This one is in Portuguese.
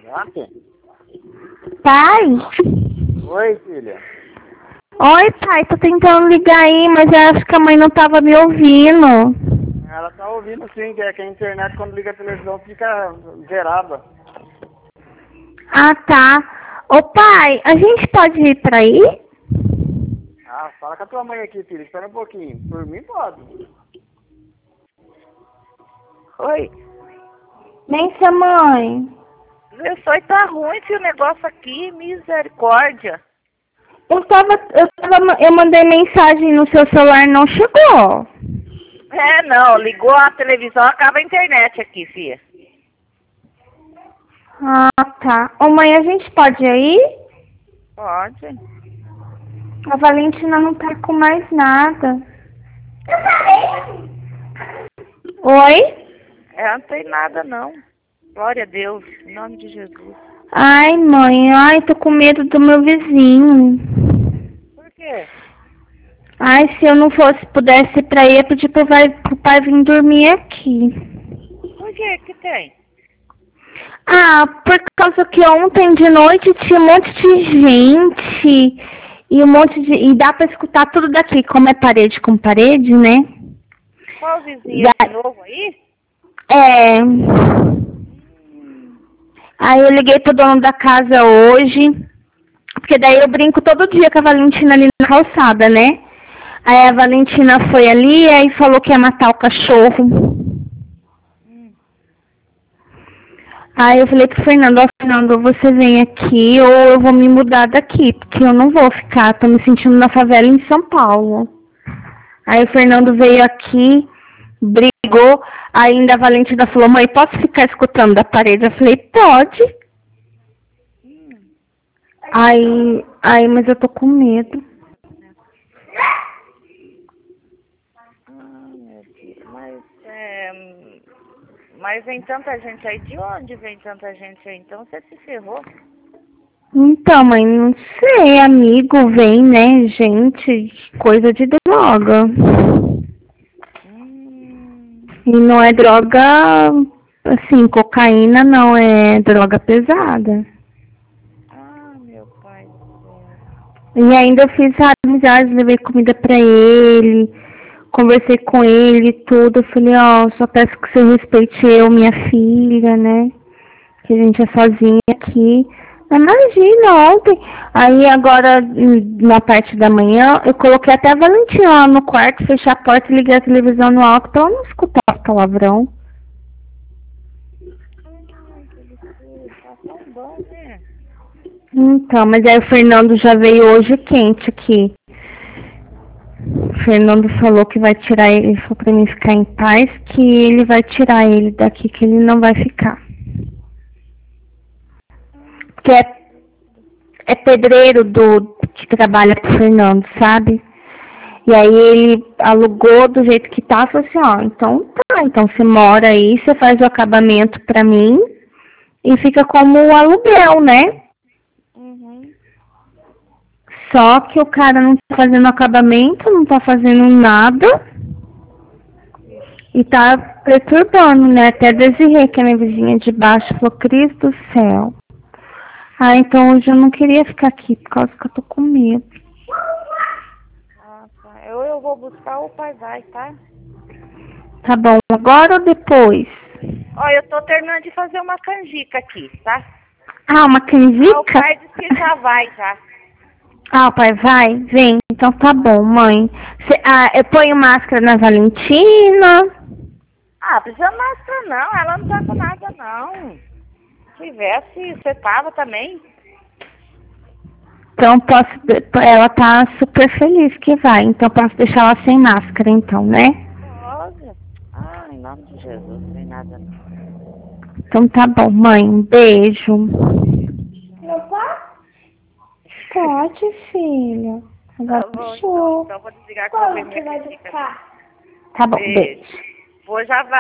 Ontem? Pai? Oi, filha. Oi, pai, tô tentando ligar aí, mas eu acho que a mãe não tava me ouvindo. Ela tá ouvindo sim, que a internet quando liga a televisão fica zerada. Ah, tá. Ô, pai, a gente pode ir pra aí? Ah, fala com a tua mãe aqui, filha. Espera um pouquinho. Por mim, pode. Oi, Nem sua mãe. Só tá ruim esse negócio aqui, misericórdia. Eu mandei mensagem no seu celular, não chegou. É, não, ligou a televisão, acaba a internet aqui, filha. Ah, tá. Ô, mãe, a gente pode ir? Pode. A Valentina não tá com mais nada. Oi? Ela não tem nada, não. Glória a Deus, em nome de Jesus. Ai, mãe, ai, tô com medo do meu vizinho. Por quê? Ai, se eu não pudesse ir pra aí, eu pedir pro pai vir dormir aqui. Por quê? Que tem? Ah, por causa que ontem de noite tinha um monte de gente e dá pra escutar tudo daqui, como é parede com parede, né? Qual vizinho esse novo aí? É. Aí eu liguei pro dono da casa hoje, porque daí eu brinco todo dia com a Valentina ali na calçada, né? Aí a Valentina foi ali e falou que ia matar o cachorro. Aí eu falei pro Fernando, ó, Fernando, você vem aqui ou eu vou me mudar daqui, porque eu não vou ficar, tô me sentindo na favela em São Paulo. Aí o Fernando veio aqui, brigou, ainda a Valentina falou, mãe, posso ficar escutando da parede? Eu falei, pode. Mas eu tô com medo. Meu Deus, mas vem tanta gente aí. De onde vem tanta gente aí? Então você se ferrou. Então, mãe, não sei, amigo vem, né, gente, coisa de droga. E não é droga, assim, cocaína não, é droga pesada. Ah, meu pai do céu. E ainda eu fiz amizade, levei comida pra ele, conversei com ele e tudo. Eu falei, ó, só peço que você respeite eu, minha filha, né? Que a gente é sozinha aqui. Imagina, ontem. Aí agora, na parte da manhã, eu coloquei até a Valentina lá no quarto, fechei a porta e liguei a televisão no alto pra ela não escutar o palavrão. Ai, que absurdo. Tá tão bom, né? Então, mas aí o Fernando já veio hoje quente aqui. O Fernando falou que vai tirar ele, falou pra mim ficar em paz, que ele vai tirar ele daqui, que ele não vai ficar. Porque é pedreiro que trabalha pro Fernando, sabe? E aí ele alugou do jeito que tá, falou assim, ó, então tá, então você mora aí, você faz o acabamento pra mim e fica como aluguel, né? Só que o cara não tá fazendo acabamento, não tá fazendo nada e tá perturbando, né? Até Desirê, que é minha vizinha de baixo, falou, Cristo do céu. Ah, então hoje eu não queria ficar aqui, por causa que eu tô com medo. Ah, tá. Eu vou buscar ou o pai vai, tá? Tá bom, agora ou depois? Ó, eu tô terminando de fazer uma canjica aqui, tá? Ah, uma Ah, o canjica? pai disse que já vai, já. Ah, o pai vai? Vem. Então tá bom, mãe. Eu ponho máscara na Valentina. Ah, precisa máscara não, ela não tá com nada não. Se tivesse, você tava também? Então posso. Ela tá super feliz que vai. Então posso deixar ela sem máscara, então, né? Pode. Ah, em nome de Jesus, não tem nada não. Então tá bom, mãe. Um beijo. Opa? Pode, filha. Agora Tá bom, fechou. então vou desligar que eu vou ver minha canjica. Tá bom, beijo. Vou já vai.